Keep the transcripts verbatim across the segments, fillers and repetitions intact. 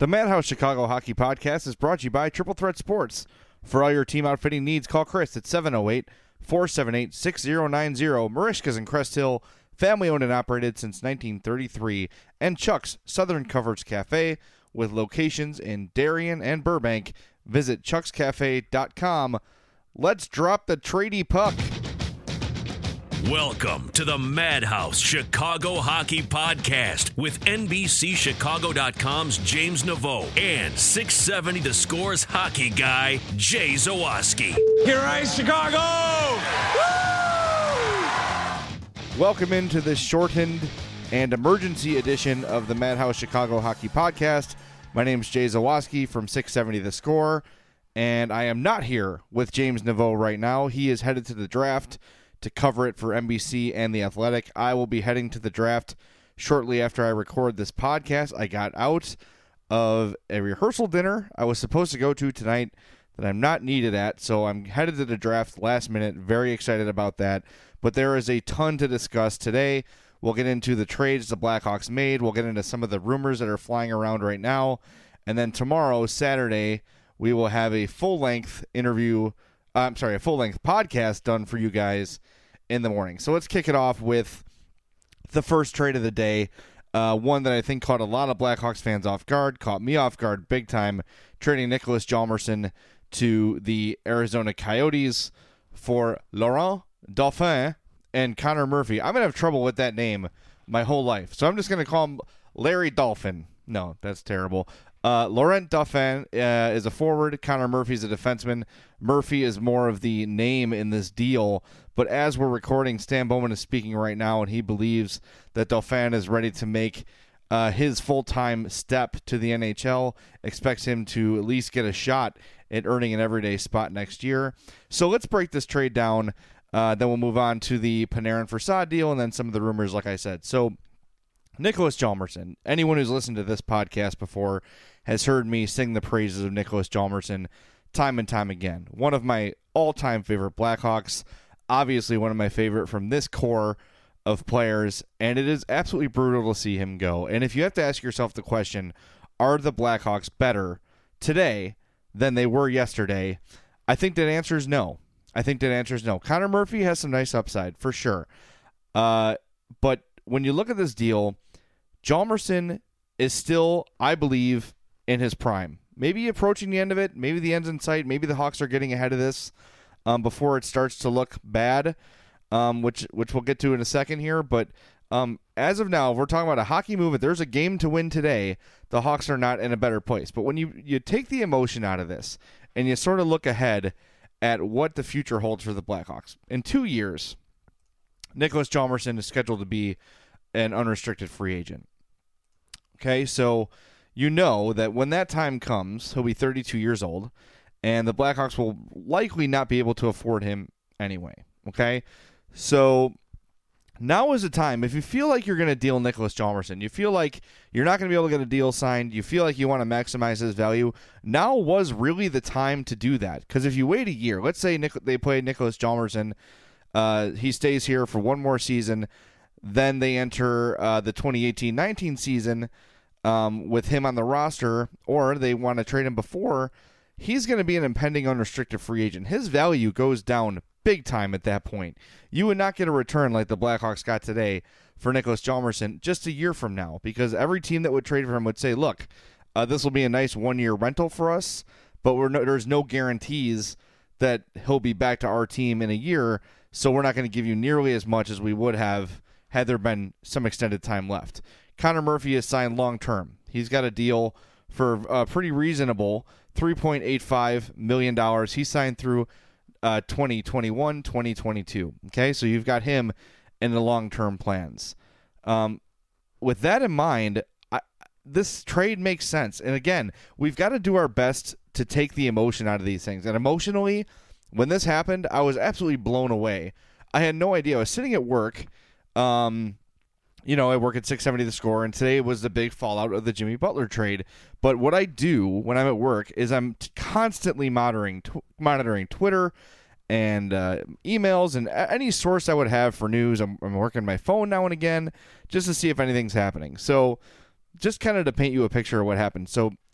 The Madhouse Chicago Hockey Podcast is brought to you by Triple Threat Sports. For all your team outfitting needs, call Chris at seven oh eight, four seven eight, six oh nine oh. Marishka's in Crest Hill, family-owned and operated since nineteen thirty-three. And Chuck's Southern Coverage Cafe, with locations in Darien and Burbank. Visit chucks cafe dot com. Let's drop the tradie puck. Welcome to the Madhouse Chicago Hockey Podcast with N B C Chicago dot com's James Naveau and six seventy The Score's hockey guy, Jay Zawaski. Here is Chicago! Woo! Welcome into this shortened and emergency edition of the Madhouse Chicago Hockey Podcast. My name is Jay Zawaski from six seventy The Score, and I am not here with James Naveau right now. He is headed to the draft to cover it for N B C and The Athletic. I will be heading to the draft shortly after I record this podcast. I got out of a rehearsal dinner I was supposed to go to tonight that I'm not needed at, so I'm headed to the draft last minute. Very excited about that. But there is a ton to discuss today. We'll get into the trades the Blackhawks made. We'll get into some of the rumors that are flying around right now. And then tomorrow, Saturday, we will have a full-length interview, uh, I'm sorry, a full-length podcast done for you guys in the morning. So let's kick it off with the first trade of the day, uh, one that I think caught a lot of Blackhawks fans off guard, caught me off guard big time, trading Nicholas Hjalmarsson to the Arizona Coyotes for Laurent Dauphin and Connor Murphy. I'm going to have trouble with that name my whole life, so I'm just going to call him Larry Dolphin. No, that's terrible. Uh, Laurent Dauphin uh, is a forward. Connor Murphy is a defenseman. Murphy is more of the name in this deal. But as we're recording, Stan Bowman is speaking right now, and he believes that Dauphin is ready to make uh, his full-time step to the N H L. Expects him to at least get a shot at earning an everyday spot next year. So let's break this trade down. Uh, then we'll move on to the Panarin Forsad deal, and then some of the rumors, like I said. So Nicholas Hjalmarsson, anyone who's listened to this podcast before has heard me sing the praises of Nicholas Hjalmarsson time and time again. One of my all-time favorite Blackhawks, obviously one of my favorite from this core of players, and it is absolutely brutal to see him go. And if you have to ask yourself the question, are the Blackhawks better today than they were yesterday, I think that answer is no. I think that answer is no. Connor Murphy has some nice upside, for sure. Uh, but when you look at this deal, Hjalmarsson is still, I believe, in his prime. Maybe approaching the end of it. Maybe the end's in sight. Maybe the Hawks are getting ahead of this um, before it starts to look bad, um, which which we'll get to in a second here. But um, as of now, if we're talking about a hockey move, if there's a game to win today, the Hawks are not in a better place. But when you, you take the emotion out of this and you sort of look ahead at what the future holds for the Blackhawks, in two years, Nicholas Hjalmarsson is scheduled to be an unrestricted free agent. Okay, so you know that when that time comes, he'll be thirty-two years old, and the Blackhawks will likely not be able to afford him anyway. Okay, so now is the time. If you feel like you're going to deal Nicholas Hjalmarsson, you feel like you're not going to be able to get a deal signed, you feel like you want to maximize his value, now was really the time to do that. Because if you wait a year, let's say Nic- they play Nicholas Hjalmarsson, uh, he stays here for one more season, then they enter uh, the twenty eighteen nineteen season um, with him on the roster, or they want to trade him before, he's going to be an impending unrestricted free agent. His value goes down big time at that point. You would not get a return like the Blackhawks got today for Nicholas Hjalmarsson just a year from now, because every team that would trade for him would say, look, uh, this will be a nice one-year rental for us, but we're no, there's no guarantees that he'll be back to our team in a year, so we're not going to give you nearly as much as we would have had there been some extended time left. Connor Murphy is signed long-term. He's got a deal for uh, pretty reasonable three point eight five million dollars. He signed through uh, twenty twenty-one, twenty twenty-two. Okay, so you've got him in the long-term plans. Um, with that in mind, I, this trade makes sense. And again, we've got to do our best to take the emotion out of these things. And emotionally, when this happened, I was absolutely blown away. I had no idea. I was sitting at work. Um, you know, I work at six seventy The Score, and today was the big fallout of the Jimmy Butler trade. But what I do when I'm at work is I'm t- constantly monitoring t- monitoring Twitter and uh, emails and any source I would have for news. I'm, I'm working my phone now and again just to see if anything's happening. So just kind of to paint you a picture of what happened. So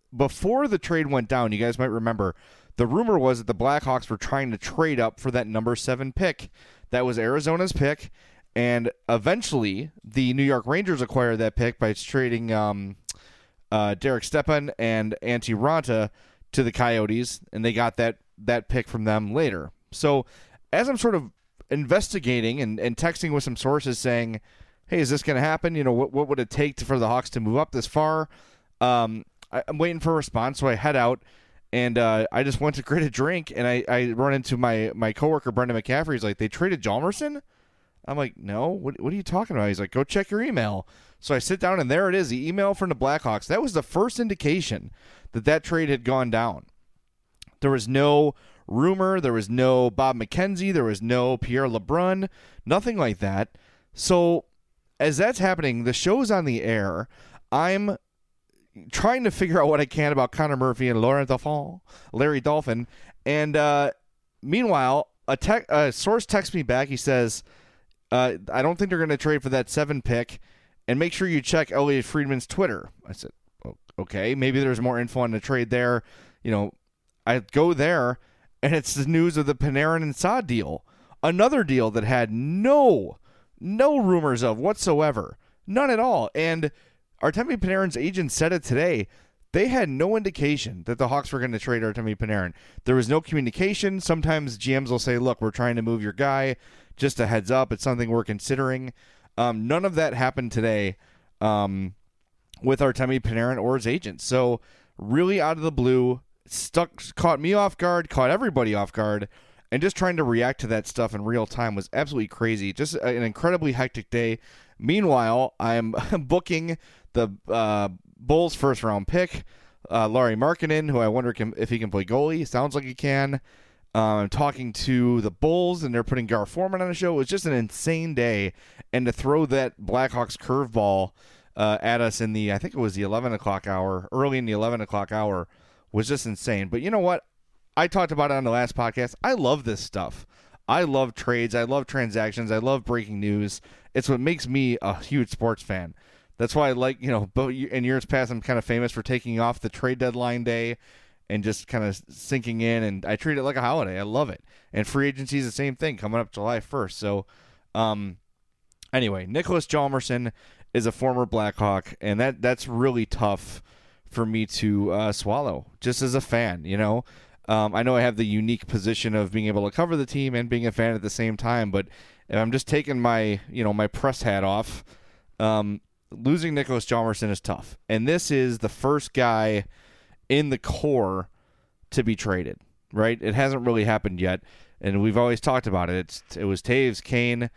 before the trade went down, you guys might remember, the rumor was that the Blackhawks were trying to trade up for that number seven pick. That was Arizona's pick, and eventually the New York Rangers acquired that pick by trading um, uh, Derek Stepan and Antti Raanta to the Coyotes, and they got that, that pick from them later. So as I'm sort of investigating and, and texting with some sources saying, hey, is this going to happen? You know, what what would it take to, for the Hawks to move up this far? Um, I, I'm waiting for a response, so I head out, and uh, I just went to get a drink, and I, I run into my, my coworker, Brendan McCaffrey. He's like, they traded Hjalmarsson? I'm like, no, what, what are you talking about? He's like, go check your email. So I sit down, and there it is, the email from the Blackhawks. That was the first indication that that trade had gone down. There was no rumor, there was no Bob McKenzie, there was no Pierre LeBrun, nothing like that. So as that's happening, the show's on the air. I'm trying to figure out what I can about Connor Murphy and Laurent Dauphin, Larry Dolphin. And uh, meanwhile, a, te- a source texts me back. He says, uh, I don't think they're going to trade for that seven pick. And make sure you check Elliot Friedman's Twitter. I said, okay, maybe there's more info on the trade there. You know, I go there, and it's the news of the Panarin and Saad deal. Another deal that had no... No rumors of whatsoever. None at all. And Artemi Panarin's agent said it today. They had no indication that the Hawks were going to trade Artemi Panarin. There was no communication. Sometimes G Ms will say, look, we're trying to move your guy. Just a heads up. It's something we're considering. Um, none of that happened today um, with Artemi Panarin or his agent. So really out of the blue, stuck, caught me off guard, caught everybody off guard. And just trying to react to that stuff in real time was absolutely crazy. Just an incredibly hectic day. Meanwhile, I'm booking the uh, Bulls' first-round pick, uh, Lauri Markkanen, who I wonder can, if he can play goalie. Sounds like he can. Uh, I'm talking to the Bulls, and they're putting Gar Forman on the show. It was just an insane day. And to throw that Blackhawks curveball uh, at us in the, I think it was the eleven o'clock hour, early in the eleven o'clock hour, was just insane. But you know what? I talked about it on the last podcast. I love this stuff. I love trades. I love transactions. I love breaking news. It's what makes me a huge sports fan. That's why I like, you know, in years past, I'm kind of famous for taking off the trade deadline day and just kind of sinking in, and I treat it like a holiday. I love it. And free agency is the same thing, coming up July first. So, um, anyway, Nicholas Hjalmarsson is a former Blackhawk, and that that's really tough for me to uh, swallow, just as a fan, you know. Um, I know I have the unique position of being able to cover the team and being a fan at the same time, but if I'm just taking my, you know, my press hat off, um, losing Nicholas Hjalmarsson is tough. And this is the first guy in the core to be traded, right? It hasn't really happened yet, and we've always talked about it. It's, it was Taves, Kane,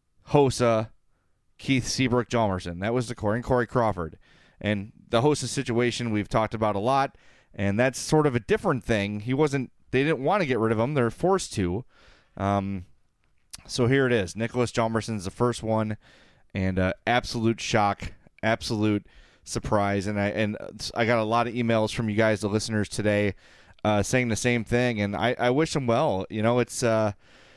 Hossa, Keith Seabrook, Hjalmarsson. That was the core, and Corey Crawford. And the Hossa situation we've talked about a lot. And that's sort of a different thing. He wasn't, they didn't want to get rid of him. They're forced to. Um, so here it is. Nicholas Hjalmarsson's the first one, and uh, absolute shock, absolute surprise. And I and I got a lot of emails from you guys, the listeners today, uh, saying the same thing. And I, I wish him well. You know, it's uh,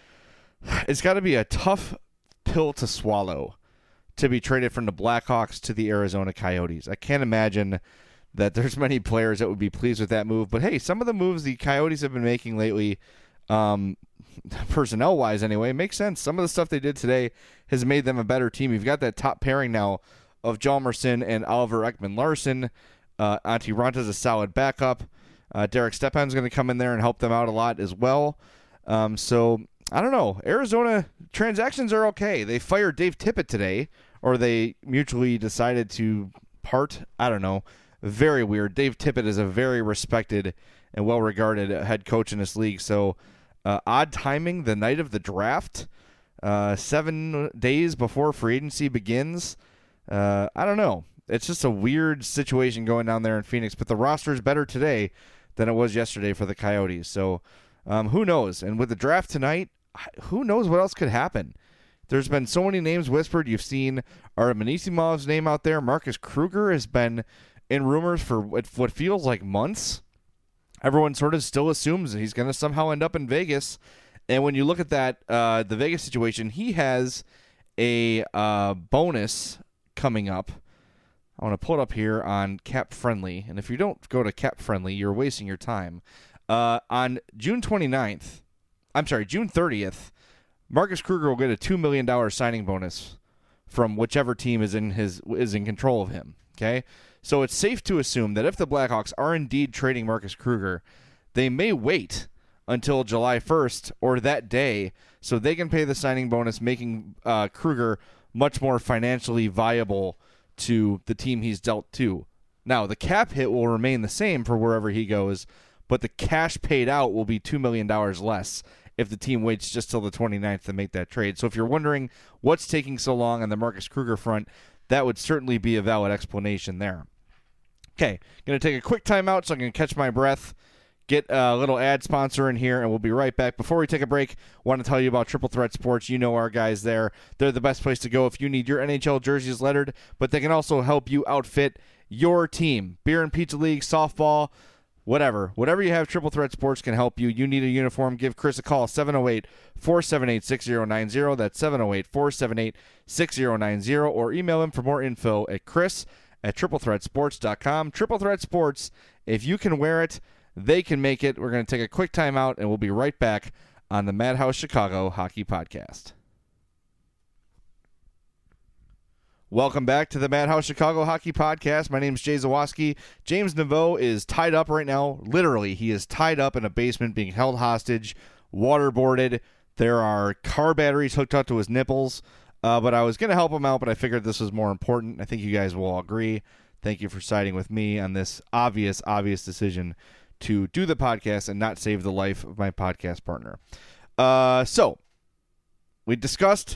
it's got to be a tough pill to swallow to be traded from the Blackhawks to the Arizona Coyotes. I can't imagine that there's many players that would be pleased with that move. But, hey, some of the moves the Coyotes have been making lately, um, personnel-wise anyway, makes sense. Some of the stuff they did today has made them a better team. You've got that top pairing now of Hjalmarsson and Oliver Ekman-Larsson. Uh, Antti Ranta's a solid backup. Uh, Derek Stepan's going to come in there and help them out a lot as well. Um, so, I don't know. Arizona transactions are okay. They fired Dave Tippett today, or they mutually decided to part. I don't know. Very weird. Dave Tippett is a very respected and well-regarded head coach in this league. So, uh, odd timing, the night of the draft, uh, seven days before free agency begins. Uh, I don't know. It's just a weird situation going down there in Phoenix. But the roster is better today than it was yesterday for the Coyotes. So, um, who knows? And with the draft tonight, who knows what else could happen? There's been so many names whispered. You've seen Artem Anisimov's name out there. Marcus Kruger has been in rumors for what feels like months. Everyone sort of still assumes that he's going to somehow end up in Vegas. And when you look at that, uh, the Vegas situation, he has a uh, bonus coming up I want to pull it up here on Cap Friendly. And if you don't go to Cap Friendly, you're wasting your time. Uh, on June twenty-ninth, I'm sorry, June thirtieth, Marcus Kruger will get a two million dollars signing bonus from whichever team is in his is in control of him. Okay? So it's safe to assume that if the Blackhawks are indeed trading Marcus Kruger, they may wait until July first or that day so they can pay the signing bonus, making uh, Kruger much more financially viable to the team he's dealt to. Now, the cap hit will remain the same for wherever he goes, but the cash paid out will be two million dollars less if the team waits just till the twenty-ninth to make that trade. So if you're wondering what's taking so long on the Marcus Kruger front, that would certainly be a valid explanation there. Okay, going to take a quick timeout so I can catch my breath, get a little ad sponsor in here, and we'll be right back. Before we take a break, I want to tell you about Triple Threat Sports. You know our guys there. They're the best place to go if you need your N H L jerseys lettered, but they can also help you outfit your team. Beer and Pizza League, softball, whatever. Whatever you have, Triple Threat Sports can help you. You need a uniform, give Chris a call, seven oh eight, four seven eight, six oh nine oh. That's seven oh eight, four seven eight, six oh nine oh, or email him for more info at chris at triple threat sports dot com. Triple Threat Sports, if you can wear it, they can make it. We're going to take a quick timeout, and we'll be right back on the Madhouse Chicago Hockey Podcast. Welcome back to the Madhouse Chicago Hockey Podcast. My name is Jay Zawoski. James Neveau is tied up right now. Literally, he is tied up in a basement being held hostage, waterboarded. There are car batteries hooked up to his nipples. Uh, but I was going to help him out, but I figured this was more important. I think you guys will all agree. Thank you for siding with me on this obvious, obvious decision to do the podcast and not save the life of my podcast partner. Uh, so, we discussed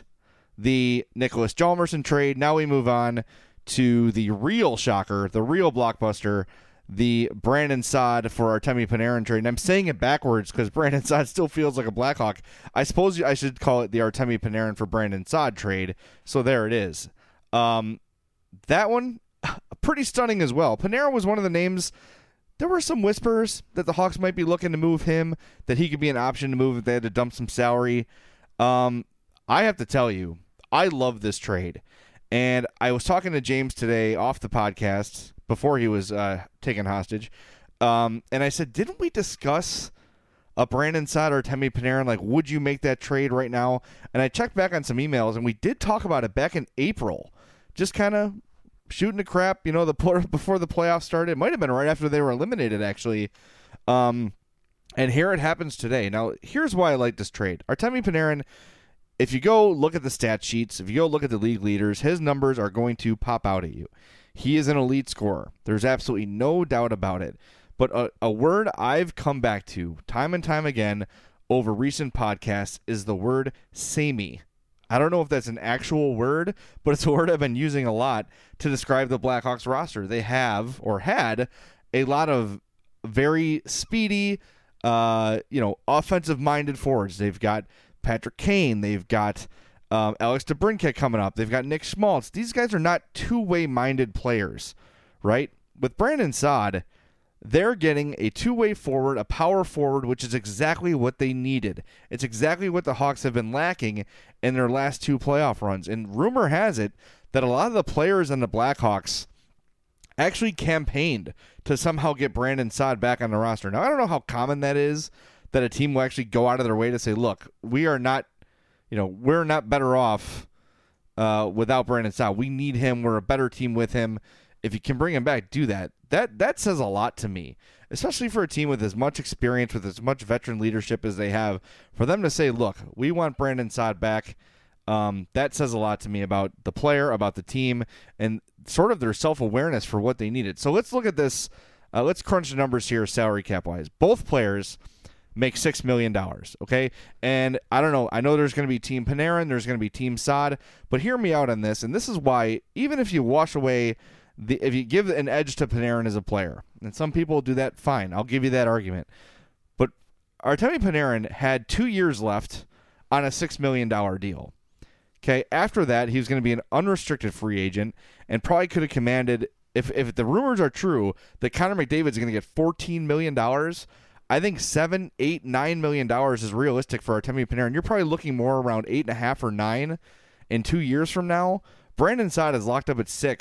the Nicholas Hjalmarsson trade. Now we move on to the real shocker, the real blockbuster, the Brandon Saad for Artemi Panarin trade. And I'm saying it backwards because Brandon Saad still feels like a Blackhawk. I suppose I should call it the Artemi Panarin for Brandon Saad trade. So there it is. Um, that one, pretty stunning as well. Panarin was one of the names. There were some whispers that the Hawks might be looking to move him, that he could be an option to move if they had to dump some salary. Um, I have to tell you, I love this trade. And I was talking to James today off the podcast before he was uh, taken hostage. Um, and I said, didn't we discuss a Brandon Saad or Artemi Panarin? Like, would you make that trade right now? And I checked back on some emails, and we did talk about it back in April. Just kind of shooting the crap, you know, the before the playoffs started. It might have been right after they were eliminated, actually. Um, and here it happens today. Now, here's why I like this trade. Artemi Panarin, if you go look at the stat sheets, if you go look at the league leaders, his numbers are going to pop out at you. He is an elite scorer. There's absolutely no doubt about it. But a, a word I've come back to time and time again over recent podcasts is the word samey. I don't know if that's an actual word, but it's a word I've been using a lot to describe the Blackhawks roster. They have, or had, a lot of very speedy, uh, you know, offensive-minded forwards. They've got Patrick Kane. They've got Um, Alex DeBrincat coming up. They've got Nick Schmaltz. These guys are not two-way minded players, right? With Brandon Saad, they're getting a two-way forward, a power forward, which is exactly what they needed. It's exactly what the Hawks have been lacking in their last two playoff runs. And rumor has it that a lot of the players in the Blackhawks actually campaigned to somehow get Brandon Saad back on the roster. Now, I don't know how common that is, that a team will actually go out of their way to say, look, we are not You know, we're not better off uh, without Brandon Saad. We need him. We're a better team with him. If you can bring him back, do that. That that says a lot to me, especially for a team with as much experience, with as much veteran leadership as they have. For them to say, look, we want Brandon Saad back, um, that says a lot to me about the player, about the team, and sort of their self-awareness for what they needed. So let's look at this. Uh, let's crunch the numbers here salary cap-wise. Both players make six million dollars, okay? And I don't know. I know there's going to be Team Panarin. There's going to be Team Saad. But hear me out on this, and this is why, even if you wash away, the if you give an edge to Panarin as a player, and some people do that, fine. I'll give you that argument. But Artemi Panarin had two years left on a six million dollars deal. Okay, after that, he was going to be an unrestricted free agent and probably could have commanded, if, if the rumors are true, that Connor McDavid is going to get fourteen million dollars. I think seven, eight, nine million dollars is realistic for Artemi Panarin. You're probably looking more around eight and a half or nine in two years from now. Brandon Saad is locked up at six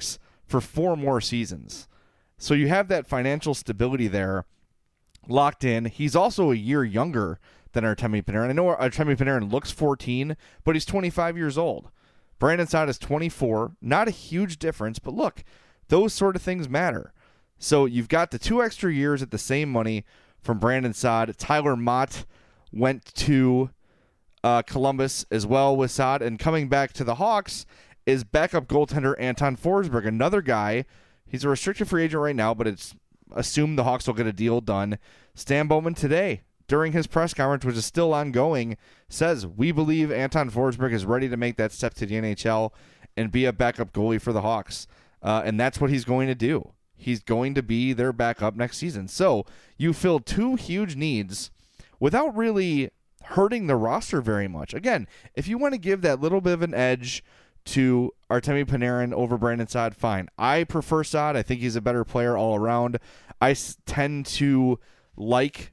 for four more seasons. So you have that financial stability there locked in. He's also a year younger than Artemi Panarin. I know Artemi Panarin looks fourteen, but he's twenty-five years old. Brandon Saad is twenty-four. Not a huge difference, but look, those sort of things matter. So you've got the two extra years at the same money from Brandon Saad. Tyler Mott went to uh, Columbus as well with Saad. And coming back to the Hawks is backup goaltender Anton Forsberg, another guy. He's a restricted free agent right now, but it's assumed the Hawks will get a deal done. Stan Bowman today, during his press conference, which is still ongoing, says, we believe Anton Forsberg is ready to make that step to the N H L and be a backup goalie for the Hawks. Uh, and that's what he's going to do. He's going to be their backup next season. So you fill two huge needs without really hurting the roster very much. Again, if you want to give that little bit of an edge to Artemi Panarin over Brandon Saad, fine. I prefer Saad. I think he's a better player all around. I s- tend to like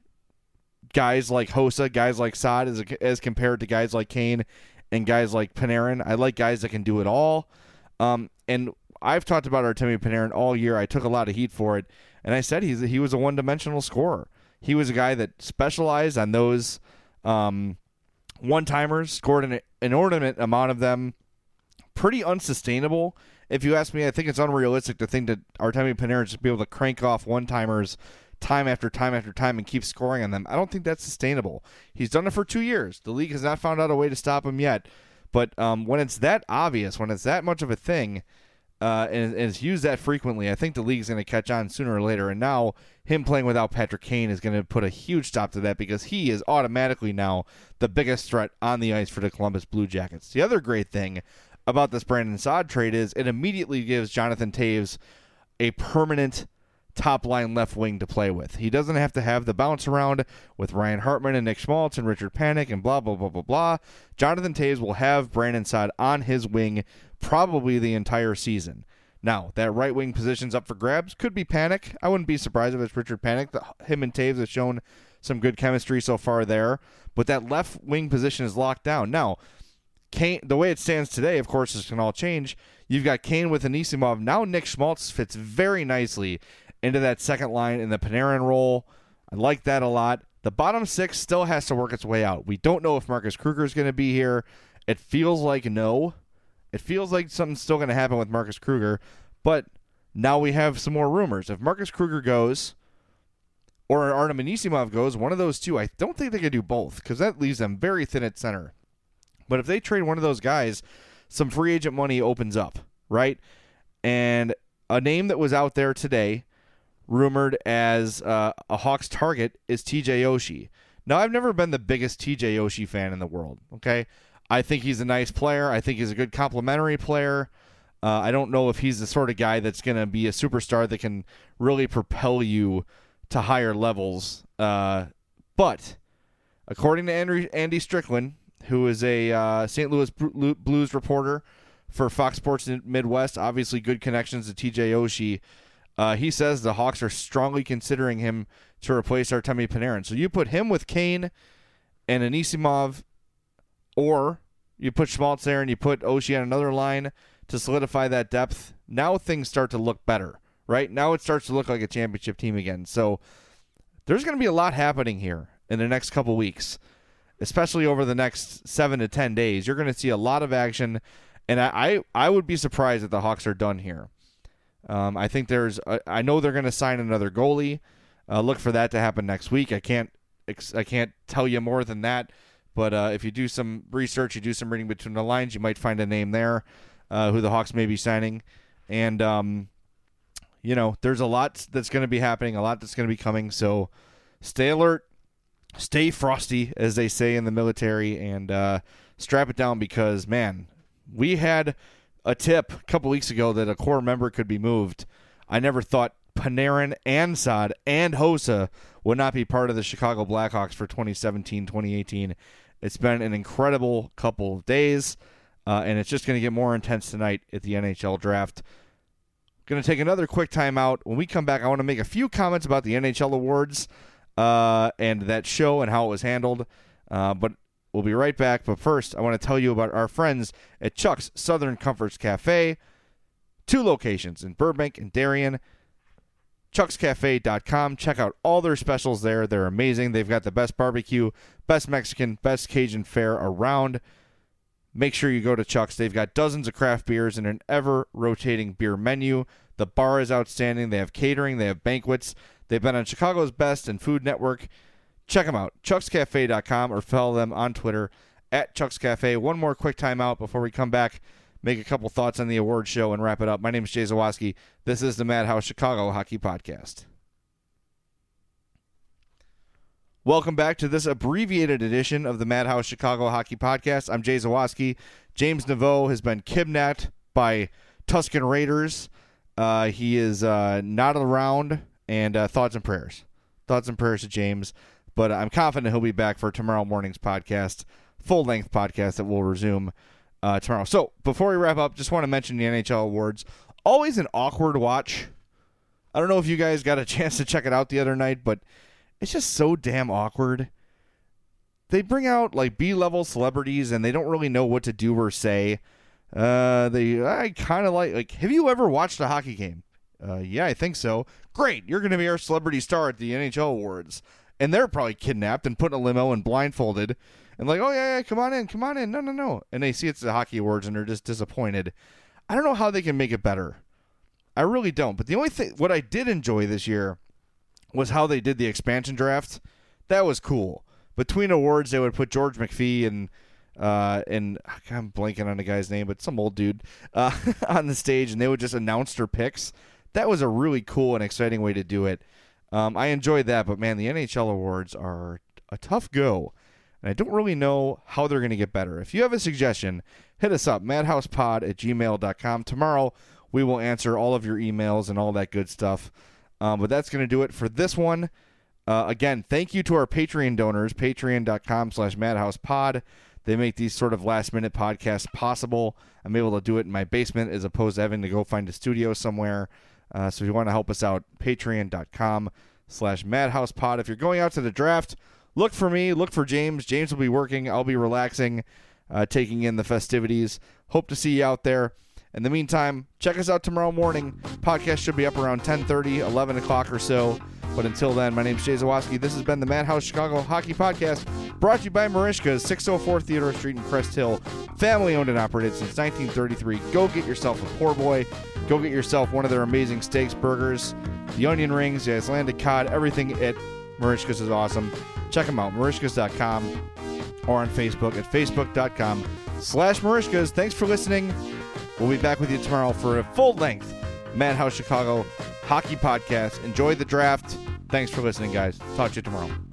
guys like Hossa, guys like Saad as, as compared to guys like Kane and guys like Panarin. I like guys that can do it all. Um, and I've talked about Artemi Panarin all year. I took a lot of heat for it, and I said he's he was a one-dimensional scorer. He was a guy that specialized on those um, one-timers, scored an inordinate amount of them. Pretty unsustainable. If you ask me, I think it's unrealistic to think that Artemi Panarin should be able to crank off one-timers time after time after time and keep scoring on them. I don't think that's sustainable. He's done it for two years. The league has not found out a way to stop him yet. But um, when it's that obvious, when it's that much of a thing, uh, and, and it's used that frequently, I think the league's going to catch on sooner or later. And now him playing without Patrick Kane is going to put a huge stop to that because he is automatically now the biggest threat on the ice for the Columbus Blue Jackets. The other great thing about this Brandon Saad trade is it immediately gives Jonathan Toews a permanent top-line left wing to play with. He doesn't have to have the bounce around with Ryan Hartman and Nick Schmaltz and Richard Panik and blah, blah, blah, blah, blah. Jonathan Toews will have Brandon Saad on his wing probably the entire season. Now, that right wing position's up for grabs. Could be Panik. I wouldn't be surprised if it's Richard Panik. The, him and Toews have shown some good chemistry so far there. But that left wing position is locked down. Now, Kane, the way it stands today, of course, this can all change. You've got Kane with Anisimov. Now Nick Schmaltz fits very nicely into that second line in the Panarin role. I like that a lot. The bottom six still has to work its way out. We don't know if Marcus Kruger is going to be here. It feels like no. It feels like something's still going to happen with Marcus Kruger, but now we have some more rumors. If Marcus Kruger goes or Artem Anisimov goes, one of those two, I don't think they could do both because that leaves them very thin at center. But if they trade one of those guys, some free agent money opens up, right? And a name that was out there today, rumored as uh, a Hawks target, is T J Oshie. Now, I've never been the biggest T J Oshie fan in the world, okay? I think he's a nice player. I think he's a good complementary player. Uh, I don't know if he's the sort of guy that's going to be a superstar that can really propel you to higher levels. Uh, but according to Andy, Andy Strickland, who is a uh, Saint Louis Blues reporter for Fox Sports Midwest, obviously good connections to T J Oshie, uh, he says the Hawks are strongly considering him to replace Artemi Panarin. So you put him with Kane and Anisimov, or you put Schmaltz there and you put Oshie on another line to solidify that depth. Now things start to look better, right? Now it starts to look like a championship team again. So there's going to be a lot happening here in the next couple weeks, especially over the next seven to ten days. You're going to see a lot of action, and I, I, I would be surprised if the Hawks are done here. Um, I think there's, a, I know they're going to sign another goalie. Uh, look for that to happen next week. I can't, I can't tell you more than that. But uh, if you do some research, you do some reading between the lines, you might find a name there uh, who the Hawks may be signing. And, um, you know, there's a lot that's going to be happening, a lot that's going to be coming. So stay alert, stay frosty, as they say in the military, and uh, strap it down because, man, we had a tip a couple weeks ago that a core member could be moved. I never thought Panarin and Saad and Hossa would not be part of the Chicago Blackhawks for twenty seventeen twenty eighteen. It's been an incredible couple of days, uh, and it's just going to get more intense tonight at the N H L draft. Going to take another quick timeout. When we come back, I want to make a few comments about the N H L awards uh, and that show and how it was handled. Uh, but we'll be right back. But first, I want to tell you about our friends at Chuck's Southern Comforts Cafe. two locations in Burbank and Darien. chucks cafe dot com. Check out all their specials there. They're amazing. They've got the best barbecue, best Mexican, best Cajun fare around. Make sure you go to Chuck's. They've got dozens of craft beers and an ever-rotating beer menu. The bar is outstanding. They have catering. They have banquets. They've been on Chicago's Best and Food Network. Check them out, chucks cafe dot com, or follow them on Twitter at Chuck's Cafe. One more quick timeout before we come back, make a couple thoughts on the award show, and wrap it up. My name is Jay Zawaski. This is the Madhouse Chicago Hockey Podcast. Welcome back to this abbreviated edition of the Madhouse Chicago Hockey Podcast. I'm Jay Zawaski. James Neveau has been kidnapped by Tuscan Raiders. Uh, he is uh, not around, and uh, thoughts and prayers. Thoughts and prayers to James. But I'm confident he'll be back for tomorrow morning's podcast, full-length podcast that will resume uh, tomorrow. So before we wrap up, just want to mention the N H L awards. Always an awkward watch. I don't know if you guys got a chance to check it out the other night, but it's just so damn awkward. They bring out like B-level celebrities, and they don't really know what to do or say. Uh, they I kind of like like. Have you ever watched a hockey game? Uh, yeah, I think so. Great, you're going to be our celebrity star at the N H L awards, and they're probably kidnapped and put in a limo and blindfolded, and like, oh yeah, yeah, come on in, come on in. No, no, no. And they see it's the hockey awards, and they're just disappointed. I don't know how they can make it better. I really don't. But the only thing, what I did enjoy this year, was how they did the expansion draft. That was cool. Between awards, they would put George McPhee and uh, and I'm blanking on the guy's name, but some old dude uh, on the stage, and they would just announce their picks. That was a really cool and exciting way to do it. Um, I enjoyed that, but man, the N H L awards are a tough go, and I don't really know how they're going to get better. If you have a suggestion, hit us up, madhousepod at gmail dot com. Tomorrow, we will answer all of your emails and all that good stuff. Um, but that's going to do it for this one. Uh, again, thank you to our Patreon donors, patreon dot com slash madhousepod. They make these sort of last-minute podcasts possible. I'm able to do it in my basement as opposed to having to go find a studio somewhere. Uh, so if you want to help us out, patreon dot com slash madhousepod. If you're going out to the draft, look for me, look for James. James will be working. I'll be relaxing, uh, taking in the festivities. Hope to see you out there. In the meantime, check us out tomorrow morning. Podcast should be up around ten thirty, eleven o'clock or so. But until then, my name's Jay Zawaski. This has been the Madhouse Chicago Hockey Podcast, brought to you by Marishka's, six oh four Theodore Street in Crest Hill. Family owned and operated since nineteen thirty-three. Go get yourself a poor boy. Go get yourself one of their amazing steaks, burgers, the onion rings, the Icelandic cod. Everything at Marishka's is awesome. Check them out, marishkas dot com, or on Facebook at facebook dot com slash Marishkas. Thanks for listening. We'll be back with you tomorrow for a full-length Madhouse Chicago Hockey Podcast. Enjoy the draft. Thanks for listening, guys. Talk to you tomorrow.